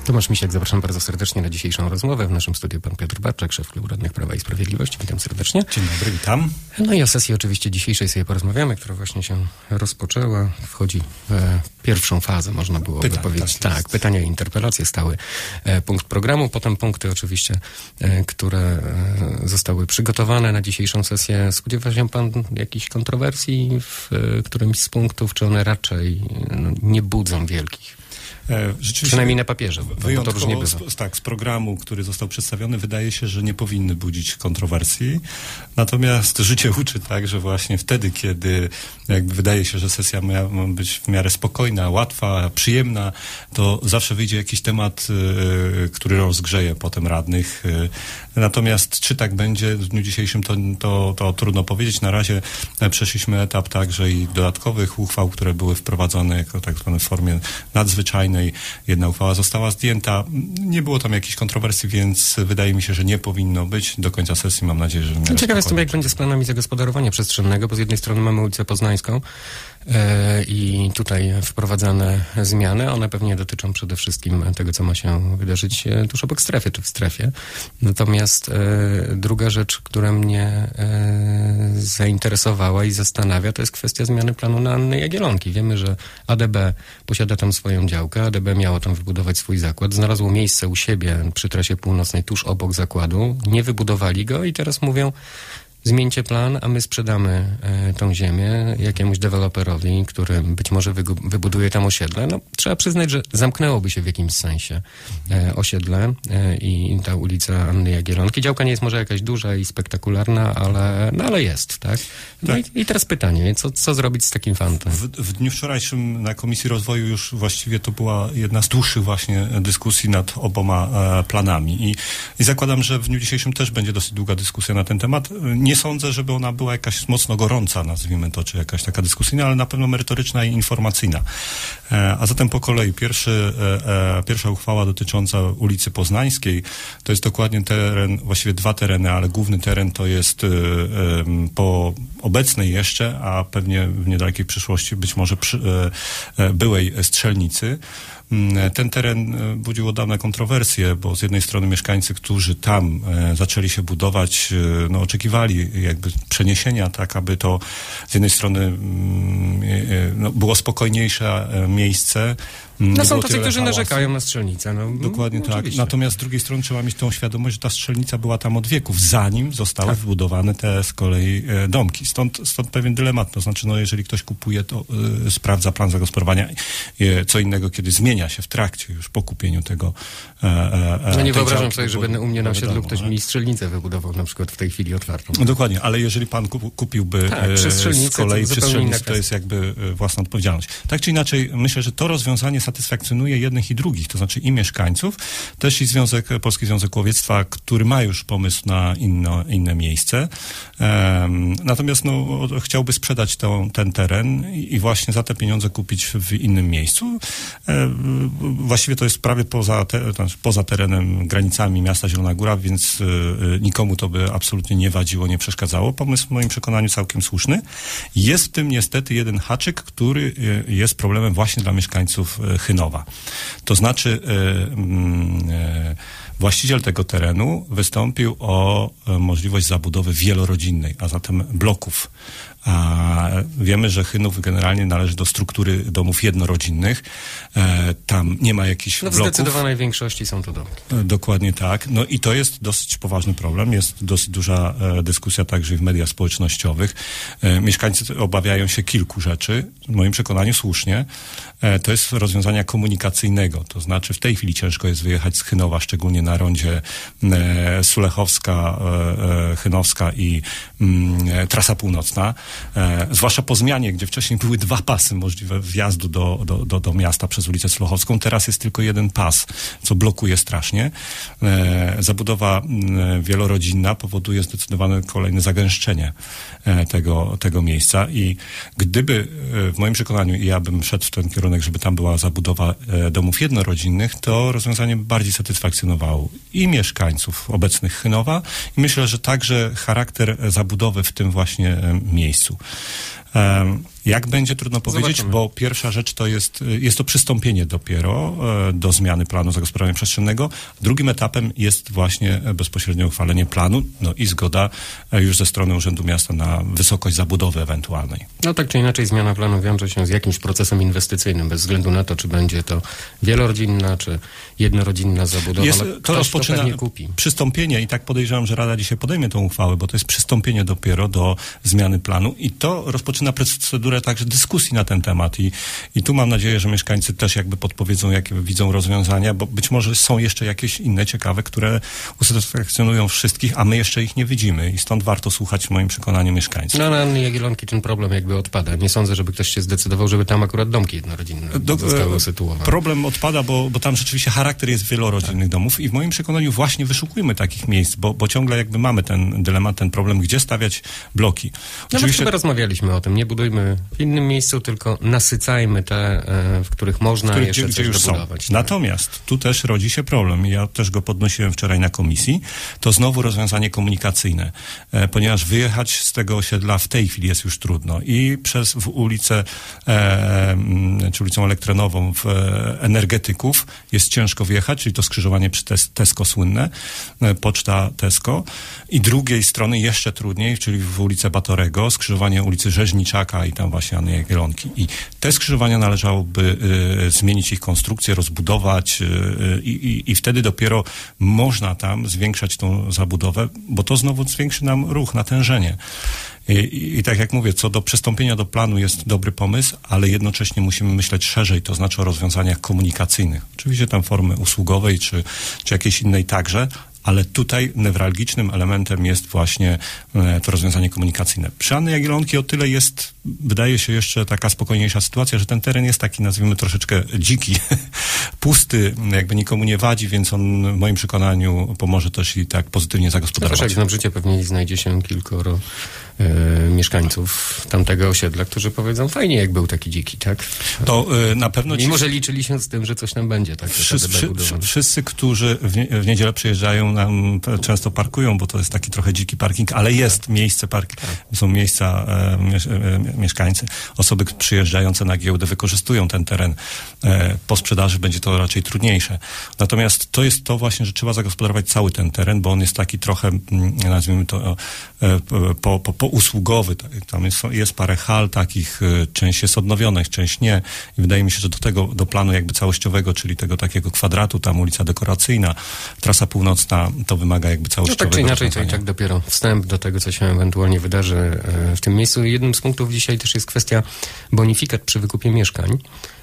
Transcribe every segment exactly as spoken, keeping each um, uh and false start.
Tomasz Misiak, zapraszam bardzo serdecznie na dzisiejszą rozmowę. W naszym studiu pan Piotr Barczak, szef Klubu Radnych Prawa i Sprawiedliwości. Witam serdecznie. Dzień dobry, witam. No i o sesji oczywiście dzisiejszej sobie porozmawiamy, która właśnie się rozpoczęła. Wchodzi w pierwszą fazę, można byłoby Pytań, powiedzieć. tak, tak, pytania i interpelacje, stały e, punkt programu. Potem punkty oczywiście, e, które e, zostały przygotowane na dzisiejszą sesję. Spodziewa się pan jakichś kontrowersji w e, którymś z punktów, czy one raczej no, nie budzą wielkich? Przynajmniej na papierze. Wyjątkowo to różnie bywa. Z, tak, z programu, który został przedstawiony, wydaje się, że nie powinny budzić kontrowersji. Natomiast życie uczy tak, że właśnie wtedy, kiedy jakby wydaje się, że sesja ma być w miarę spokojna, łatwa, przyjemna, to zawsze wyjdzie jakiś temat, y, który rozgrzeje potem radnych. Y, natomiast czy tak będzie w dniu dzisiejszym, to, to, to trudno powiedzieć. Na razie przeszliśmy etap także i dodatkowych uchwał, które były wprowadzone jako tak zwane w formie nadzwyczajnej. Jedna uchwała została zdjęta. Nie było tam jakichś kontrowersji, więc wydaje mi się, że nie powinno być. Do końca sesji mam nadzieję, że... Ciekawe jestem, jak będzie z planami zagospodarowania przestrzennego, bo z jednej strony mamy ulicę Poznańską e, i tutaj wprowadzane zmiany. One pewnie dotyczą przede wszystkim tego, co ma się wydarzyć tuż obok strefy, czy w strefie. Natomiast e, druga rzecz, która mnie e, zainteresowała i zastanawia, to jest kwestia zmiany planu na Anny Jagiellonki. Wiemy, że A D B posiada tam swoją działkę. A D B miało tam wybudować swój zakład. Znalazło miejsce u siebie przy trasie północnej, tuż obok zakładu. Nie wybudowali go i teraz mówią, zmieńcie plan, a my sprzedamy e, tą ziemię jakiemuś deweloperowi, który być może wygu- wybuduje tam osiedle. No, trzeba przyznać, że zamknęłoby się w jakimś sensie e, osiedle e, i ta ulica Anny Jagiellonki. Działka nie jest może jakaś duża i spektakularna, ale, no, ale jest, tak? No tak. I, I teraz pytanie, co, co zrobić z takim fantem? W, w dniu wczorajszym na Komisji Rozwoju już właściwie to była jedna z dłuższych właśnie dyskusji nad oboma e, planami I, i zakładam, że w dniu dzisiejszym też będzie dosyć długa dyskusja na ten temat. Nie sądzę, żeby ona była jakaś mocno gorąca, nazwijmy to, czy jakaś taka dyskusyjna, ale na pewno merytoryczna i informacyjna. E, a zatem po kolei pierwszy, e, e, pierwsza uchwała dotycząca ulicy Poznańskiej, to jest dokładnie teren, właściwie dwa tereny, ale główny teren to jest e, e, po obecnej jeszcze, a pewnie w niedalekiej przyszłości być może przy, e, e, byłej strzelnicy. Ten teren budził od dawna kontrowersje, bo z jednej strony mieszkańcy, którzy tam e, zaczęli się budować, e, no, oczekiwali jakby przeniesienia, tak, aby to z jednej strony mm, e, no, było spokojniejsze e, miejsce. No są tacy, którzy hałasu. narzekają na strzelnicę. No, Dokładnie no, tak. Natomiast z drugiej strony trzeba mieć tą świadomość, że ta strzelnica była tam od wieków, zanim zostały tak. wybudowane te z kolei e, domki. Stąd, stąd pewien dylemat. To znaczy, no, jeżeli ktoś kupuje, to e, sprawdza plan zagospodarowania. E, co innego, kiedy zmienia się w trakcie, już po kupieniu tego e, e, No nie wyobrażam sobie, żeby u mnie na osiedlu ktoś mi strzelnicę wybudował, na przykład w tej chwili otwartą. No, dokładnie, ale jeżeli pan kup, kupiłby tak, e, z kolei przy strzelnicy, to jest jakby e, własna odpowiedzialność. Tak czy inaczej, myślę, że to rozwiązanie satysfakcjonuje jednych i drugich, to znaczy i mieszkańców, też i Związek, Polski Związek Łowiectwa, który ma już pomysł na inno, inne miejsce. Um, natomiast no, chciałby sprzedać to, ten teren i, i właśnie za te pieniądze kupić w innym miejscu. Um, właściwie to jest prawie poza, te, to znaczy poza terenem, granicami miasta Zielona Góra, więc y, nikomu to by absolutnie nie wadziło, nie przeszkadzało. Pomysł w moim przekonaniu całkiem słuszny. Jest w tym niestety jeden haczyk, który y, jest problemem właśnie dla mieszkańców y, Chynowa. To znaczy y, y, właściciel tego terenu wystąpił o y, możliwość zabudowy wielorodzinnej, a zatem bloków. A wiemy, że Chynów generalnie należy do struktury domów jednorodzinnych. E, tam nie ma jakichś no w bloków. W zdecydowanej większości są to domki. E, dokładnie tak. No i to jest dosyć poważny problem. Jest dosyć duża e, dyskusja także w mediach społecznościowych. E, mieszkańcy obawiają się kilku rzeczy. W moim przekonaniu słusznie. E, to jest rozwiązania komunikacyjnego. To znaczy w tej chwili ciężko jest wyjechać z Chynowa, szczególnie na rondzie e, Sulechowska, e, e, Chynowska i e, Trasa Północna. E, zwłaszcza po zmianie, gdzie wcześniej były dwa pasy możliwe wjazdu do, do, do, do miasta przez ulicę Sulechowską. Teraz jest tylko jeden pas, co blokuje strasznie. E, zabudowa e, wielorodzinna powoduje zdecydowane kolejne zagęszczenie e, tego, tego miejsca i gdyby e, w moim przekonaniu i ja bym szedł w ten kierunek, żeby tam była zabudowa e, domów jednorodzinnych, to rozwiązanie bardziej satysfakcjonowało i mieszkańców obecnych Chynowa i myślę, że także charakter zabudowy w tym właśnie e, miejscu. Jak będzie, trudno powiedzieć, Zobaczymy. Bo pierwsza rzecz to jest, jest to przystąpienie dopiero e, do zmiany planu zagospodarowania przestrzennego. Drugim etapem jest właśnie bezpośrednie uchwalenie planu, no i zgoda e, już ze strony Urzędu Miasta na wysokość zabudowy ewentualnej. No tak czy inaczej zmiana planu wiąże się z jakimś procesem inwestycyjnym, bez względu na to, czy będzie to wielorodzinna, czy jednorodzinna zabudowa. Jest, to rozpoczyna to kupi. przystąpienie i tak podejrzewam, że Rada dzisiaj podejmie tą uchwałę, bo to jest przystąpienie dopiero do zmiany planu i to rozpoczyna procedurę także dyskusji na ten temat i, i tu mam nadzieję, że mieszkańcy też jakby podpowiedzą, jakie widzą rozwiązania, bo być może są jeszcze jakieś inne ciekawe, które usatysfakcjonują wszystkich, a my jeszcze ich nie widzimy i stąd warto słuchać w moim przekonaniu mieszkańców. No na Anny Jagiellonki ten problem jakby odpada. Nie sądzę, żeby ktoś się zdecydował, żeby tam akurat domki jednorodzinne do, zostały usytuowane. Problem odpada, bo, bo tam rzeczywiście charakter jest wielorodzinnych tak. domów i w moim przekonaniu właśnie wyszukujmy takich miejsc, bo, bo ciągle jakby mamy ten dylemat, ten problem, gdzie stawiać bloki. No Oczywiście... chyba rozmawialiśmy o tym. Nie budujmy w innym miejscu, tylko nasycajmy te, w których można w których, jeszcze gdzie, coś gdzie dobudować. Tak. Natomiast tu też rodzi się problem. Ja też go podnosiłem wczoraj na komisji. To znowu rozwiązanie komunikacyjne, ponieważ wyjechać z tego osiedla w tej chwili jest już trudno i przez w ulicę, e, czy ulicą Elektronową w Energetyków jest ciężko wjechać, czyli to skrzyżowanie przy tes, Tesco słynne, poczta Tesco i drugiej strony jeszcze trudniej, czyli w ulicę Batorego, skrzyżowanie ulicy Rzeźniczaka i tam właśnie Anny Jagiellonki. I te skrzyżowania należałoby y, zmienić ich konstrukcję, rozbudować y, i, i wtedy dopiero można tam zwiększać tą zabudowę, bo to znowu zwiększy nam ruch, natężenie. I, i, I tak jak mówię, co do przystąpienia do planu jest dobry pomysł, ale jednocześnie musimy myśleć szerzej, to znaczy o rozwiązaniach komunikacyjnych. Oczywiście tam formy usługowej czy, czy jakiejś innej także, ale tutaj newralgicznym elementem jest właśnie e, to rozwiązanie komunikacyjne. Przy Anny Jagiellonki o tyle jest, wydaje się, jeszcze taka spokojniejsza sytuacja, że ten teren jest taki, nazwijmy, troszeczkę dziki, pusty, jakby nikomu nie wadzi, więc on w moim przekonaniu pomoże też i tak pozytywnie zagospodarować. No, jak na życie pewnie znajdzie się kilkoro e, mieszkańców tamtego osiedla, którzy powiedzą, fajnie jak był taki dziki, tak? To e, na pewno... Mimo, ci... że liczyli się z tym, że coś tam będzie, tak? Wszyscy, wszy, wszyscy którzy w, nie, w niedzielę przyjeżdżają, nam często parkują, bo to jest taki trochę dziki parking, ale jest tak. miejsce parking, tak. są miejsca, e, mies, e, mieszkańcy, osoby przyjeżdżające na giełdę wykorzystują ten teren. E, po sprzedaży będzie to raczej trudniejsze. Natomiast to jest to właśnie, że trzeba zagospodarować cały ten teren, bo on jest taki trochę, nazwijmy to, e, po, po, po usługowy. Tam jest, jest parę hal takich, część jest odnowionych, część nie. I wydaje mi się, że do tego, do planu jakby całościowego, czyli tego takiego kwadratu, tam ulica dekoracyjna, trasa północna, to wymaga jakby całościowego. No tak czy inaczej, to i tak dopiero wstęp do tego, co się ewentualnie wydarzy w tym miejscu. Jednym z punktów dzisiaj też jest kwestia bonifikat przy wykupie mieszkań.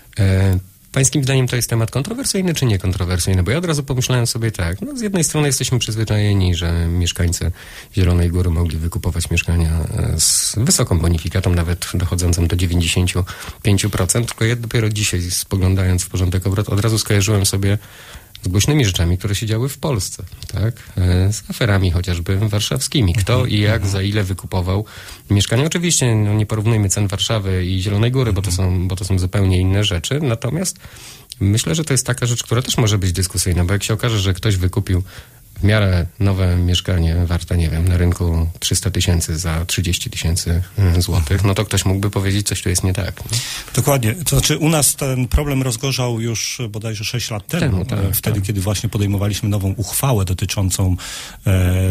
Pańskim zdaniem to jest temat kontrowersyjny czy niekontrowersyjny? Bo ja od razu pomyślałem sobie tak, no z jednej strony jesteśmy przyzwyczajeni, że mieszkańcy Zielonej Góry mogli wykupować mieszkania z wysoką bonifikatą, nawet dochodzącą do dziewięćdziesiąt pięć procent, tylko ja dopiero dzisiaj, spoglądając w porządek obrad, od razu skojarzyłem sobie z głośnymi rzeczami, które się działy w Polsce, tak? Z aferami chociażby warszawskimi. Kto i jak, za ile wykupował mieszkania. Oczywiście no, nie porównujmy cen Warszawy i Zielonej Góry, bo to są, bo to są zupełnie inne rzeczy. Natomiast myślę, że to jest taka rzecz, która też może być dyskusyjna, bo jak się okaże, że ktoś wykupił w miarę nowe mieszkanie warte, nie wiem, na rynku trzysta tysięcy za trzydzieści tysięcy złotych, no to ktoś mógłby powiedzieć, coś tu jest nie tak. Nie? Dokładnie. To znaczy u nas ten problem rozgorzał już bodajże sześć lat temu, temu tak, wtedy, tak. kiedy właśnie podejmowaliśmy nową uchwałę dotyczącą e,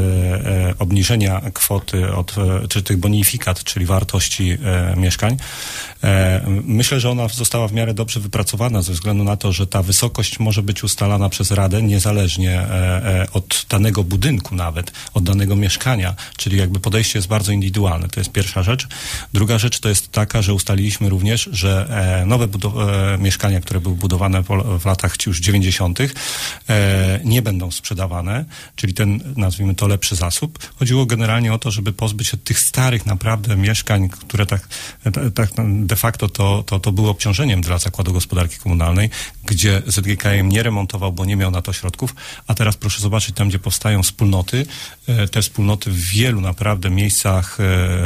e, obniżenia kwoty od, czy tych bonifikat, czyli wartości e, mieszkań. E, myślę, że ona została w miarę dobrze wypracowana ze względu na to, że ta wysokość może być ustalana przez Radę niezależnie e, e, od danego budynku nawet, od danego mieszkania, czyli jakby podejście jest bardzo indywidualne. To jest pierwsza rzecz. Druga rzecz to jest taka, że ustaliliśmy również, że e, nowe budow- e, mieszkania, które były budowane po, w latach już dziewięćdziesiątych e, nie będą sprzedawane, czyli ten, nazwijmy to, lepszy zasób. Chodziło generalnie o to, żeby pozbyć się tych starych naprawdę mieszkań, które tak, tak de facto to, to, to było obciążeniem dla Zakładu Gospodarki Komunalnej, gdzie Z G K M nie remontował, bo nie miał na to środków, a teraz proszę zobaczyć, tam tam, gdzie powstają wspólnoty, te wspólnoty w wielu naprawdę miejscach,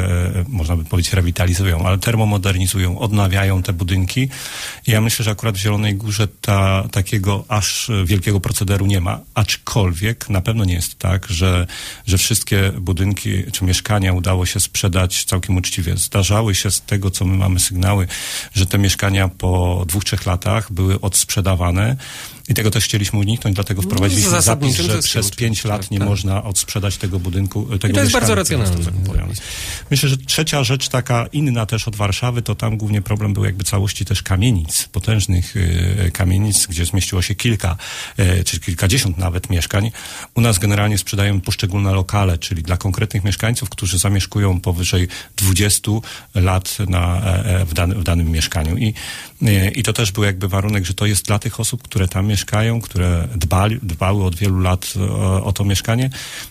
można by powiedzieć, rewitalizują, ale termomodernizują, odnawiają te budynki. I ja myślę, że akurat w Zielonej Górze ta, takiego aż wielkiego procederu nie ma, aczkolwiek na pewno nie jest tak, że, że wszystkie budynki czy mieszkania udało się sprzedać całkiem uczciwie. Zdarzały się z tego, co my mamy sygnały, że te mieszkania po dwóch, trzech latach były odsprzedawane. I tego też chcieliśmy uniknąć, dlatego wprowadziliśmy no, zapis, że przez pięć lat tak, nie tak. można odsprzedać tego budynku, tego I to jest bardzo racjonalne. Myślę, że trzecia rzecz, taka inna też od Warszawy, to tam głównie problem był jakby całości też kamienic, potężnych y, kamienic, gdzie zmieściło się kilka, y, czy kilkadziesiąt nawet mieszkań. U nas generalnie sprzedają poszczególne lokale, czyli dla konkretnych mieszkańców, którzy zamieszkują powyżej dwudziestu lat na, e, w, dan, w danym mieszkaniu. I, y, I to też był jakby warunek, że to jest dla tych osób, które tam mieszkają, mieszkają, które dbali, dbały od wielu lat o, o to mieszkanie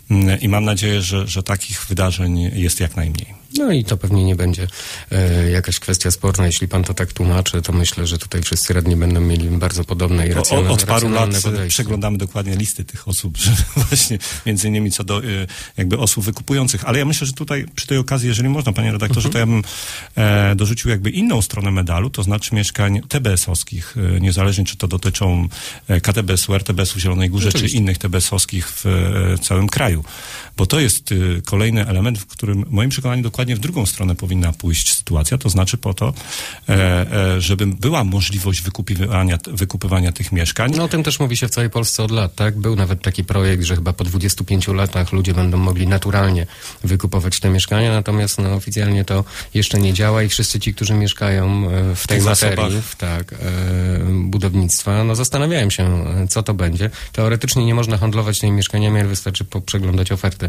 i mam nadzieję, że, że takich wydarzeń jest jak najmniej. No i to pewnie nie będzie e, jakaś kwestia sporna. Jeśli pan to tak tłumaczy, to myślę, że tutaj wszyscy radni będą mieli bardzo podobne i racjonalne Od paru lat podejście. przeglądamy dokładnie listy tych osób, że właśnie między innymi co do jakby osób wykupujących. Ale ja myślę, że tutaj przy tej okazji, jeżeli można, panie redaktorze, mhm. to ja bym e, dorzucił jakby inną stronę medalu, to znaczy mieszkań T B S-owskich, e, niezależnie czy to dotyczą K T B S-u, R T B S-u w Zielonej Górze, Oczywiście. czy innych T B S-owskich w e, całym kraju. Bo to jest e, kolejny element, w którym w moim przekonaniu dokładnie w drugą stronę powinna pójść sytuacja, to znaczy po to, e, e, żeby była możliwość wykupywania, wykupywania tych mieszkań. No o tym też mówi się w całej Polsce od lat, tak? Był nawet taki projekt, że chyba po dwudziestu pięciu latach ludzie będą mogli naturalnie wykupować te mieszkania, natomiast no, oficjalnie to jeszcze nie działa i wszyscy ci, którzy mieszkają w tej w materii, w, tak, e, budownictwa, no zastanawiają się, co to będzie. Teoretycznie nie można handlować tymi mieszkaniami, ale wystarczy przeglądać oferty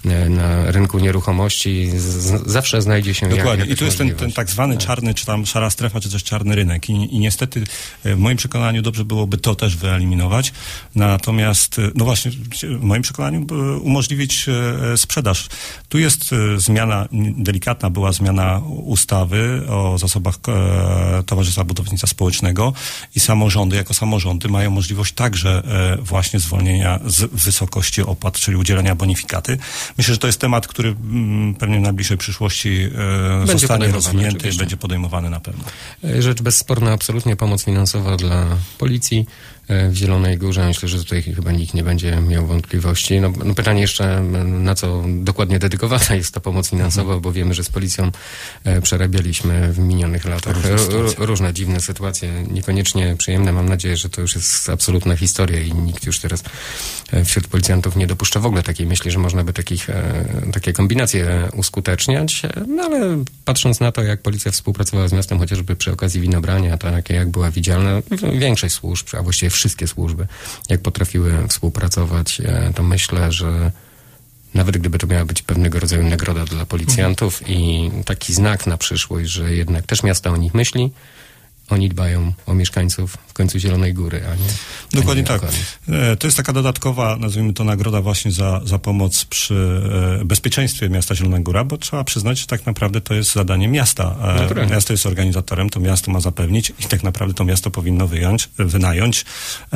na rynku nieruchomości. Z, zawsze znajdzie się Dokładnie. Jak, I tu jest ten, ten tak zwany tak. czarny, czy tam szara strefa, czy też czarny rynek. I, I niestety w moim przekonaniu dobrze byłoby to też wyeliminować. Natomiast, no właśnie, w moim przekonaniu umożliwić sprzedaż. Tu jest zmiana, delikatna była zmiana ustawy o zasobach e, Towarzystwa Budownictwa Społecznego i samorządy, jako samorządy mają możliwość także e, właśnie zwolnienia z wysokości opłat, czyli udzielenia bonifikaty. Myślę, że to jest temat, który m, pewnie w najbliższej przyszłości e, będzie zostanie rozwinięty i będzie podejmowany na pewno. Rzecz bezsporna, absolutnie pomoc finansowa dla policji w Zielonej Górze. Myślę, że tutaj chyba nikt nie będzie miał wątpliwości. No, no pytanie jeszcze, na co dokładnie dedykowana jest ta pomoc finansowa, mhm. bo wiemy, że z policją e, przerabialiśmy w minionych latach różne, różne dziwne sytuacje, niekoniecznie przyjemne. Mam nadzieję, że to już jest absolutna historia i nikt już teraz e, wśród policjantów nie dopuszcza w ogóle takiej myśli, że można by takich, e, takie kombinacje uskuteczniać. No ale patrząc na to, jak policja współpracowała z miastem, chociażby przy okazji winobrania, takie jak była widzialna, większość służb, a właściwie wszystkie służby, jak potrafiły współpracować, to myślę, że nawet gdyby to miała być pewnego rodzaju nagroda dla policjantów mhm. i taki znak na przyszłość, że jednak też miasto o nich myśli, oni dbają o mieszkańców w końcu Zielonej Góry, a nie... Dokładnie a nie tak. To jest taka dodatkowa, nazwijmy to, nagroda właśnie za, za pomoc przy e, bezpieczeństwie miasta Zielona Góra, bo trzeba przyznać, że tak naprawdę to jest zadanie miasta. E, miasto jest organizatorem, to miasto ma zapewnić i tak naprawdę to miasto powinno wyjąć, wynająć, e,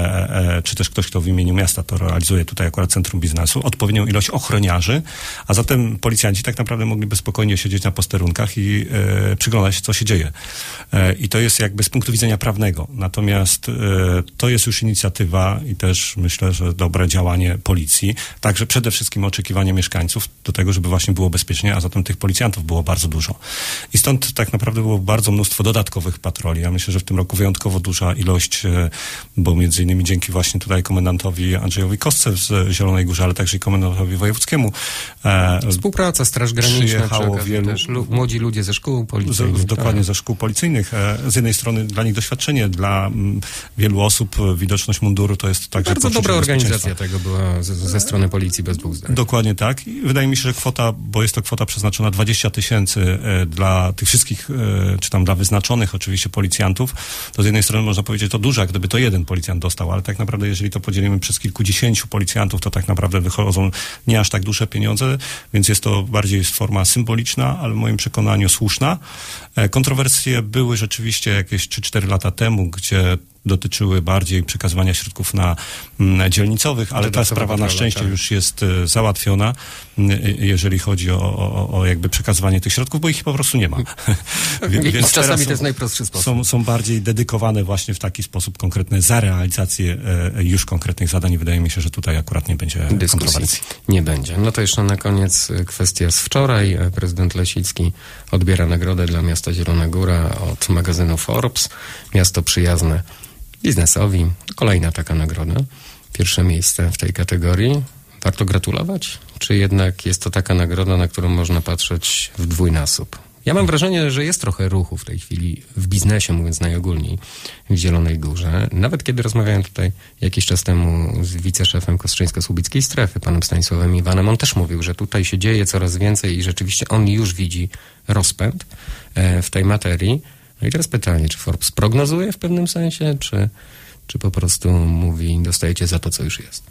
e, czy też ktoś, kto w imieniu miasta to realizuje, tutaj akurat Centrum Biznesu, odpowiednią ilość ochroniarzy, a zatem policjanci tak naprawdę mogliby spokojnie siedzieć na posterunkach i e, przyglądać się, co się dzieje. E, I to jest jakby z punktu widzenia prawnego. Natomiast e, to jest już inicjatywa i też myślę, że dobre działanie policji. Także przede wszystkim oczekiwanie mieszkańców do tego, żeby właśnie było bezpiecznie, a zatem tych policjantów było bardzo dużo. I stąd tak naprawdę było bardzo mnóstwo dodatkowych patroli. Ja myślę, że w tym roku wyjątkowo duża ilość, e, bo między innymi dzięki właśnie tutaj komendantowi Andrzejowi Kostce z Zielonej Górze, ale także i komendantowi wojewódzkiemu. E, Współpraca, Straż Graniczna, przyjechało wielu, też lu- młodzi ludzie ze szkół policyjnych. Z, dokładnie, tak. ze szkół policyjnych. E, z jednej strony dla nich doświadczenie, dla m, wielu osób widoczność munduru to jest także... Bardzo dobra organizacja tego była ze, ze strony policji bez dwóch zdań. Dokładnie tak. I wydaje mi się, że kwota, bo jest to kwota przeznaczona dwadzieścia tysięcy e, dla tych wszystkich, e, czy tam dla wyznaczonych oczywiście policjantów, to z jednej strony można powiedzieć, to duża, gdyby to jeden policjant dostał, ale tak naprawdę jeżeli to podzielimy przez kilkudziesięciu policjantów, to tak naprawdę wychodzą nie aż tak duże pieniądze, więc jest to bardziej forma symboliczna, ale w moim przekonaniu słuszna. E, kontrowersje były rzeczywiście jakieś trzy cztery lata temu, gdzie dotyczyły bardziej przekazywania środków na, na dzielnicowych, ale ta sprawa na szczęście już jest e, załatwiona, e, jeżeli chodzi o, o, o jakby przekazywanie tych środków, bo ich po prostu nie ma. Więc czasami to jest najprostszy sposób. Są, są bardziej dedykowane właśnie w taki sposób konkretne za realizację e, już konkretnych zadań i wydaje mi się, że tutaj akurat nie będzie dyskusji. kontrowersji. Nie będzie. No to jeszcze na koniec kwestia z wczoraj. Prezydent Lesicki odbiera nagrodę dla miasta Zielona Góra od magazynu Forbes. Miasto przyjazne biznesowi. Kolejna taka nagroda. Pierwsze miejsce w tej kategorii. Warto gratulować? Czy jednak jest to taka nagroda, na którą można patrzeć w dwójnasób? Ja mam wrażenie, że jest trochę ruchu w tej chwili w biznesie, mówiąc najogólniej, w Zielonej Górze. Nawet kiedy rozmawiałem tutaj jakiś czas temu z wiceszefem Kostrzyńsko-Słubickiej Strefy, panem Stanisławem Iwanem, on też mówił, że tutaj się dzieje coraz więcej i rzeczywiście on już widzi rozpęd w tej materii. No i teraz pytanie, czy Forbes prognozuje w pewnym sensie, czy, czy po prostu mówi, dostajecie za to, co już jest?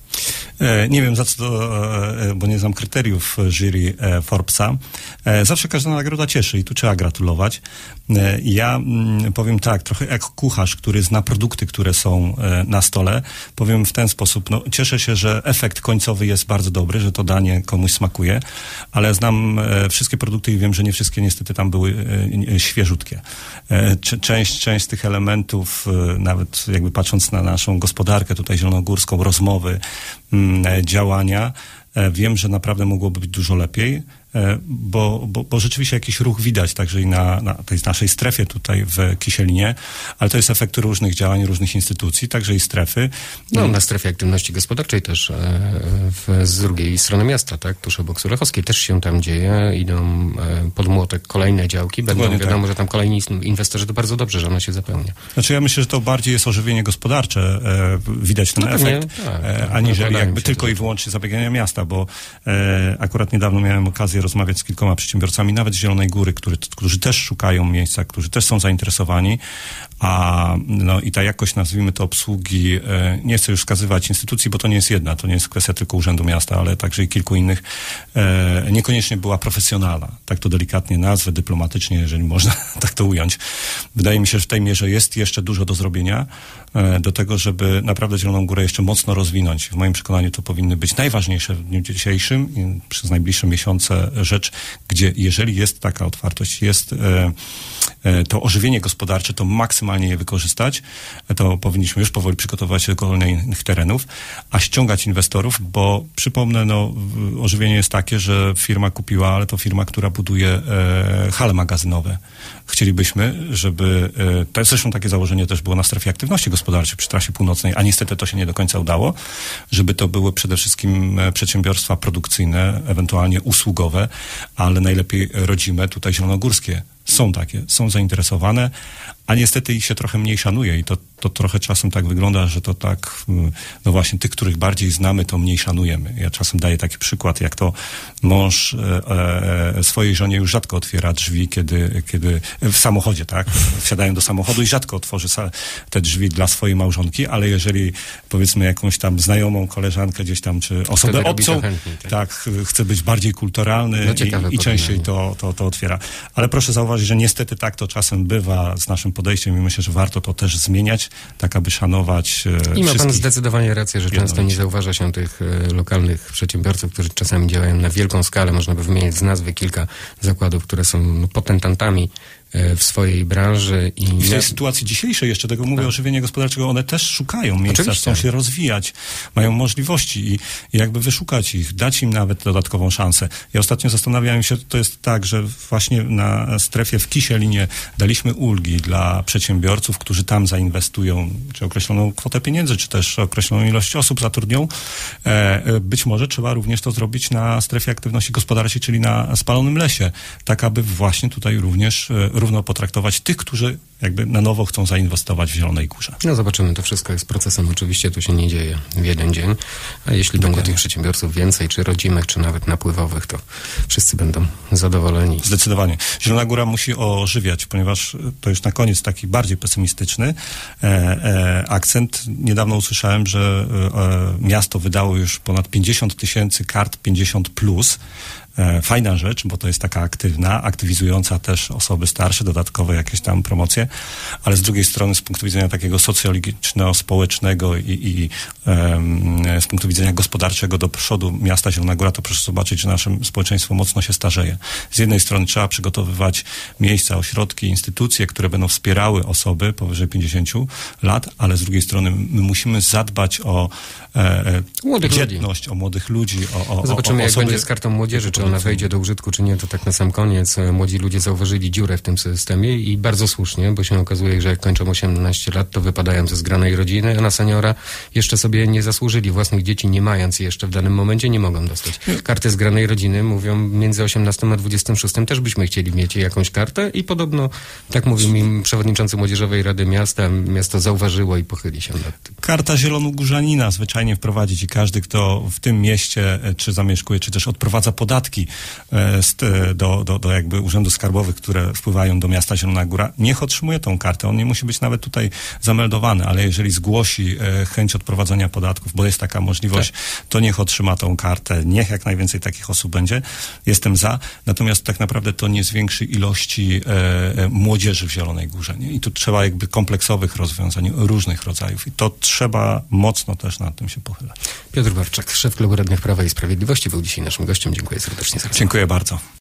E, nie wiem za co, e, bo nie znam kryteriów jury e, Forbesa. E, zawsze każda nagroda cieszy i tu trzeba gratulować. E, ja m, powiem tak, trochę jak kucharz, który zna produkty, które są e, na stole, powiem w ten sposób, no cieszę się, że efekt końcowy jest bardzo dobry, że to danie komuś smakuje, ale znam e, wszystkie produkty i wiem, że nie wszystkie niestety tam były e, e, świeżutkie. E, c- część, część z tych elementów, e, nawet jakby patrząc na naszą gospodarkę tutaj zielonogórską, rozmowy, działania. Wiem, że naprawdę mogłoby być dużo lepiej, bo, bo, bo rzeczywiście jakiś ruch widać także i na, na tej naszej strefie tutaj w Kisielinie, ale to jest efekt różnych działań, różnych instytucji, także i strefy. No, na strefie aktywności gospodarczej też w, z drugiej strony miasta, tak? Tuż obok Sulechowskiej też się tam dzieje, idą pod młotek kolejne działki, będą Dokładnie wiadomo, tak. że tam kolejni inwestorzy, to bardzo dobrze, że ona się zapełnia. Znaczy ja myślę, że to bardziej jest ożywienie gospodarcze, widać ten no efekt, nie, tak, aniżeli jakby tylko i wyłącznie zabiegania miasta, bo akurat niedawno miałem okazję rozmawiać z kilkoma przedsiębiorcami, nawet z Zielonej Góry, który, którzy też szukają miejsca, którzy też są zainteresowani, a no i ta jakość, nazwijmy to, obsługi, e, nie chcę już wskazywać instytucji, bo to nie jest jedna, to nie jest kwestia tylko Urzędu Miasta, ale także i kilku innych, e, niekoniecznie była profesjonalna. Tak to delikatnie nazwę, dyplomatycznie, jeżeli można tak to ująć. Wydaje mi się, że w tej mierze jest jeszcze dużo do zrobienia, e, do tego, żeby naprawdę Zieloną Górę jeszcze mocno rozwinąć. W moim przekonaniu to powinny być najważniejsze w dniu dzisiejszym i przez najbliższe miesiące rzecz, gdzie jeżeli jest taka otwartość, jest e, e, to ożywienie gospodarcze, to maksymalnie je wykorzystać, to powinniśmy już powoli przygotować się do kolejnych terenów, a ściągać inwestorów, bo przypomnę, no ożywienie jest takie, że firma kupiła, ale to firma, która buduje e, hale magazynowe. Chcielibyśmy, żeby, e, to zresztą takie założenie też było na strefie aktywności gospodarczej przy trasie północnej, a niestety to się nie do końca udało, żeby to były przede wszystkim przedsiębiorstwa produkcyjne, ewentualnie usługowe, ale najlepiej rodzime, tutaj zielonogórskie. Są takie, są zainteresowane, a niestety ich się trochę mniej szanuje i to, to trochę czasem tak wygląda, że to tak, no właśnie tych, których bardziej znamy, to mniej szanujemy. Ja czasem daję taki przykład, jak to mąż e, e, swojej żonie już rzadko otwiera drzwi, kiedy, kiedy w samochodzie, tak, wsiadają do samochodu i rzadko otworzy te drzwi dla swojej małżonki, ale jeżeli powiedzmy jakąś tam znajomą koleżankę gdzieś tam, czy osobę obcą, chętniej, tak? tak, chce być bardziej kulturalny no, i, i częściej to, to, to otwiera. Ale proszę zauważyć, że niestety tak to czasem bywa z naszym podejściem i myślę, że warto to też zmieniać, tak aby szanować e, I ma pan zdecydowanie rację, że często nie zauważa się tych e, lokalnych przedsiębiorców, którzy czasami działają na wielką skalę. Można by wymienić z nazwy kilka zakładów, które są no, potentantami w swojej branży. I, I w tej sytuacji dzisiejszej, jeszcze tego mówię, tak. ożywienie gospodarczego, one też szukają miejsca, Oczywiście. chcą się rozwijać, mają możliwości i, i jakby wyszukać ich, dać im nawet dodatkową szansę. Ja ostatnio zastanawiałem się, to jest tak, że właśnie na strefie w Kisielinie daliśmy ulgi dla przedsiębiorców, którzy tam zainwestują, czy określoną kwotę pieniędzy, czy też określoną ilość osób zatrudnią. E, być może trzeba również to zrobić na strefie aktywności gospodarczej, czyli na spalonym lesie, tak aby właśnie tutaj również e, równo potraktować tych, którzy jakby na nowo chcą zainwestować w Zielonej Górze. No zobaczymy, to wszystko jest procesem, oczywiście to się nie dzieje w jeden dzień, a jeśli Dokładnie. będzie tych przedsiębiorców więcej, czy rodzimych, czy nawet napływowych, to wszyscy będą zadowoleni. Zdecydowanie. Zielona Góra musi ożywiać, ponieważ to już na koniec taki bardziej pesymistyczny e, e, akcent. Niedawno usłyszałem, że e, miasto wydało już ponad pięćdziesiąt tysięcy kart pięćdziesiąt plus, e, fajna rzecz, bo to jest taka aktywna, aktywizująca też osoby starsze, dodatkowe jakieś tam promocje, ale z drugiej strony z punktu widzenia takiego socjologicznego, społecznego i, i e, z punktu widzenia gospodarczego do przodu miasta Zielona Góra, to proszę zobaczyć, że nasze społeczeństwo mocno się starzeje. Z jednej strony trzeba przygotowywać miejsca, ośrodki, instytucje, które będą wspierały osoby powyżej pięćdziesięciu lat, ale z drugiej strony my musimy zadbać o e, młodych dzietność, ludzi. o młodych ludzi, o, o Zobaczymy, o jak osoby... będzie z kartą młodzieży, czy ona wejdzie do użytku, czy nie, to tak na sam koniec. Młodzi ludzie zauważyli dziurę w tym systemie i bardzo słusznie, bo się okazuje, że jak kończą osiemnaście lat, to wypadają ze zgranej rodziny, a na seniora jeszcze sobie nie zasłużyli. Własnych dzieci nie mając jeszcze w danym momencie nie mogą dostać karty zgranej rodziny. Mówią, między osiemnastym a dwudziestym szóstym też byśmy chcieli mieć jakąś kartę i podobno, tak mówił mi przewodniczący Młodzieżowej Rady Miasta, miasto zauważyło i pochyli się nad tym. Karta zielonogórzanina zwyczajnie wprowadzić i każdy, kto w tym mieście czy zamieszkuje, czy też odprowadza podatki do, do, do jakby urzędów skarbowych, które wpływają do miasta Zielona Góra, niech otrzymuje tą kartę. On nie musi być nawet tutaj zameldowany, ale jeżeli zgłosi chęć odprowadzenia podatków, bo jest taka możliwość, tak, to niech otrzyma tą kartę. Niech jak najwięcej takich osób będzie. Jestem za. Natomiast tak naprawdę to nie zwiększy ilości e, młodzieży w Zielonej Górze. Nie? I tu trzeba jakby kompleksowych rozwiązań różnych rodzajów. I to trzeba mocno też nad tym się pochylać. Piotr Barczak, szef Klubu Radnych Prawa i Sprawiedliwości, był dzisiaj naszym gościem. Dziękuję serdecznie za rozmowę. Dziękuję bardzo.